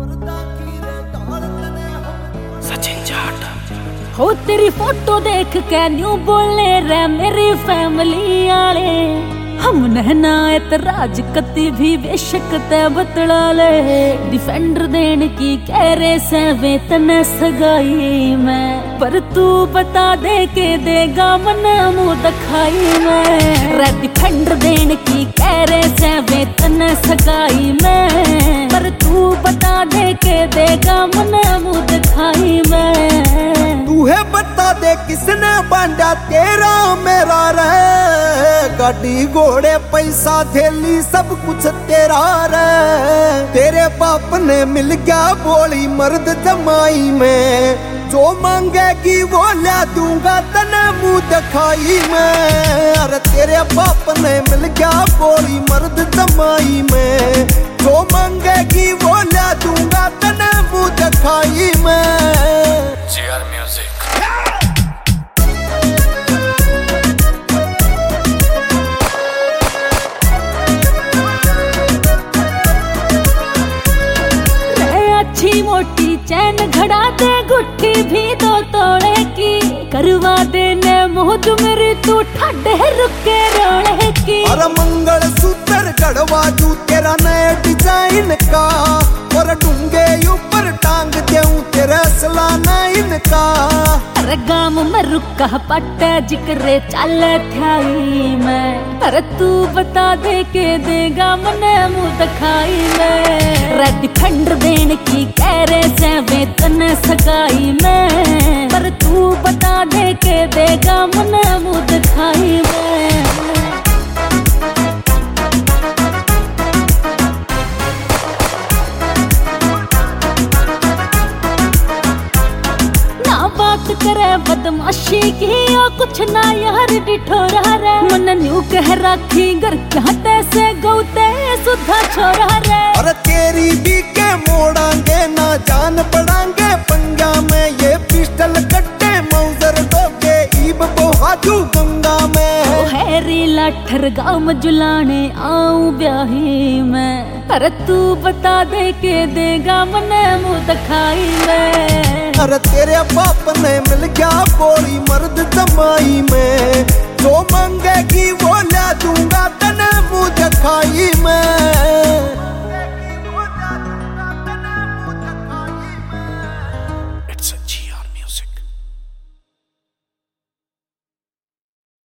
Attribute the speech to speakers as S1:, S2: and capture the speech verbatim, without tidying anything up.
S1: सचिन जाट
S2: हो तेरी फोटो देख के न्यू बोले रे मेरी फैमिली आले, हम नहना एतराज कति भी बेशक ते बतला ले। डिफेंडर देन की कह रहे से वेतन सगाई में, पर तू बता दे के देगा मन मुँह दिखाई में। रे डिफेंडर देन की कह रहे से वेतन सगाई में, पर तू बता दे के देगा मन मुँह दिखाई में।
S3: तू है बता दे किसने बांधा तेरा मेरा रे, गाड़ी घोड़े पैसा थैली सब कुछ तेरा रे। तेरे बाप ने मिल गया बोली मर्द जमाई में, जो मांगेगी वो ला दूंगा तने मुंह दिखाई में। अरे तेरे बाप ने मिल गया बोली मर्द जमाई में, जो मांगेगी वो ला दूंगा तने मुंह दिखाई में।
S1: जेआर म्यूजिक
S2: अच्छी मोटी चैन घड़ा दे, गुट्ठी भी दो तोड़े की करवा देने मोहज मेरी तू ठंडे रुके रोड़े की।
S3: और मंगल सूत्र गढ़वा दू तेरा नए डिजाइन का, और डूंगे ऊपर टांग देऊं तेरा सलाना इनका।
S2: अरे गाम में रुका पट्टा जिक्रे चल थाई में, अरे तू बता दे के देगा मन मुँह दिखाई में। रे डिफेंडर देन की कह रहे से वेतन सगाई में, पर तू बता दे के देगा मन मुँह दिखाई में। बात करे बदमाशी की और कुछ ना यार डिठोरा रे, मन न्यू कह रखी घर कहते से गौते सुधा छोरा रे।
S3: और तेरी भी के मोड़ांगे ना जान पड़ांगे पंगा में, ये पिस्टल कट्टे मौजर डोके ईब बहादू गंगा में।
S2: ओ हैरी लाठर गाँव में जुलाने आऊं ब्याही में, अरे तू बता दे के देगा मन मुँह दिखाई में।
S3: अरे तेरे बाप ने मिल गया बोली मर्द जमाई में, जो मांगेगी